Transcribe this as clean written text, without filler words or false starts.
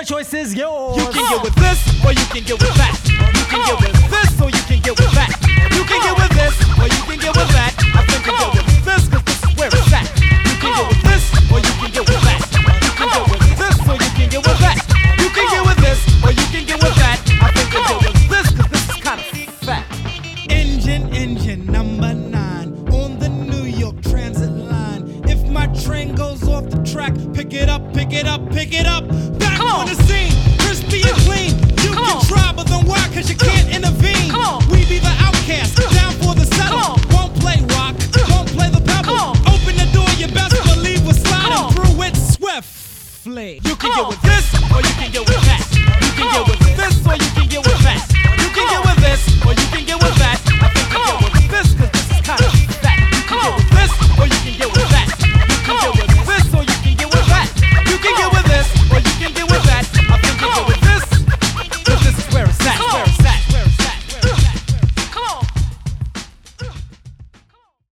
choice is yours. You can get with this, or you can get with that. You can get with this, or you can get with that. You can get with this, or you can get with that. I think you get with this, cause this is where it's at. You can get with this, or you can get with that. You can get with this, or you can get with that. You can get with this, or you can get with that. I think you get with this, cause this is kinda fat. Engine number 9 on the New York Transit line. If my train goes off the track, pick it up, pick it up, pick it up. Back on the scene, crispy and clean. You can try, but then why? Cause you can't intervene. We be the outcast, down for the settle. Won't play rock, won't play the pebble. Open the door, you best believe we're sliding through it swiftly. You can get with this, or you can get with that. You can get with